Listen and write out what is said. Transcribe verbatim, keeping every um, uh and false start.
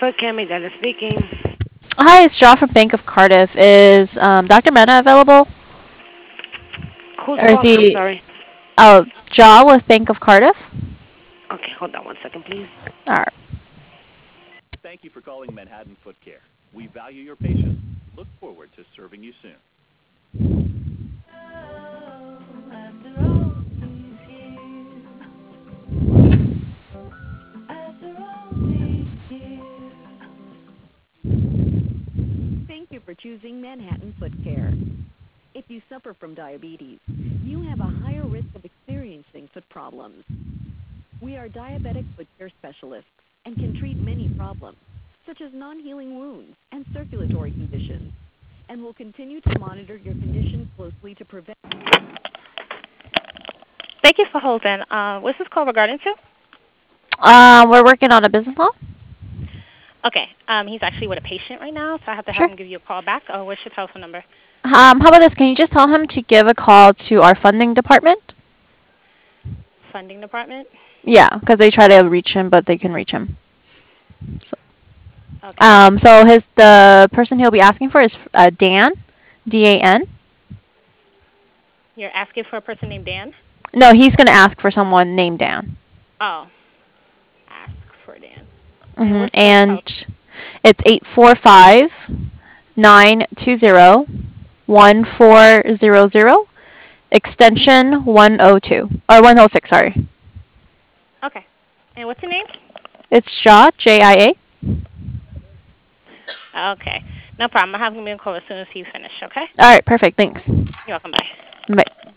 Foot Care, Miguel speaking. Hi, it's Jaw from Bank of Cardiff. Is um, doctor Mena available? Who's Or is calling? I'm he? sorry. Oh, Jaw with Bank of Cardiff? Okay, hold on one second, please. Alright. Thank you for calling Manhattan Foot Care. We value your patience. Look forward to serving you soon. Thank you for choosing Manhattan Foot Care. If you suffer from diabetes, you have a higher risk of experiencing foot problems. We are diabetic foot care specialists and can treat many problems, such as non-healing wounds and circulatory conditions, and will continue to monitor your condition closely to prevent. Thank you for holding. Uh, what's this call regarding to? Um, we're working on a business law. Okay, um, he's actually with a patient right now, so I have to have Sure. him give you a call back. Oh, what's your telephone number? Um, how about this? Can you just tell him to give a call to our funding department? Funding department. Yeah, because they try to reach him, but they can reach him. So, Okay. um, so his the person he'll be asking for is uh, Dan, D A N. You're asking for a person named Dan? No, he's gonna ask for someone named Dan. Oh, ask for Dan. And hmm what's the And telephone? it's eight four five nine two zero one four zero zero extension one oh two or one oh six. Sorry, Okay. And what's your name? it's Jaw J I A. Okay. No problem. I'll have him give you a call as soon as he's finished, okay? All right, perfect. Thanks. You're welcome. Bye. Bye.